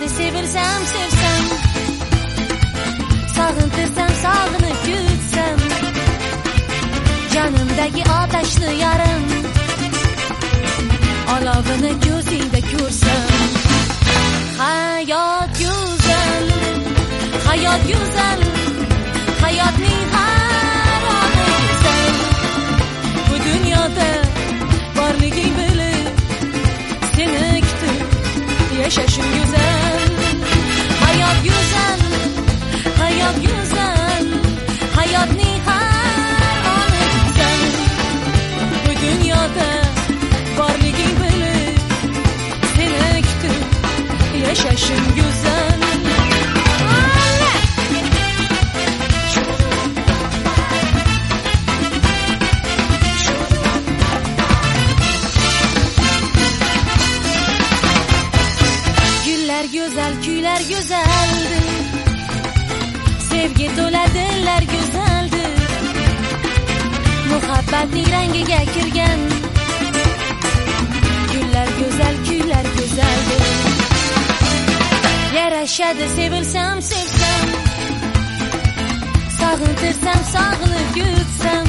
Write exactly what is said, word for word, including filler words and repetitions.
yarashadi sevilsam sevsam, sog'intirsam sog'inib kutsam, jonimdagi otashli yarim olovini ko'zingda ko'rsam. Hayot go'zal, hayot go'zal, hayotning har oni go'zal. Bu dunyoda borliging bilib seni kutib yashashim go'zal. Hayot go'zal, hayot go'zal, hayotning har oni go'zal. Bu dunyoda borliging bilib seni kutib yashashim go'zal. Güzel, kuylar go'zaldir, sevgi to'la dillar go'zaldir, muhabbatning rangiga kirgan gullar go'zal, kuylar go'zaldir. Yarashadi sevilsam sevsam, sog'intirsam sog'inib kutsam,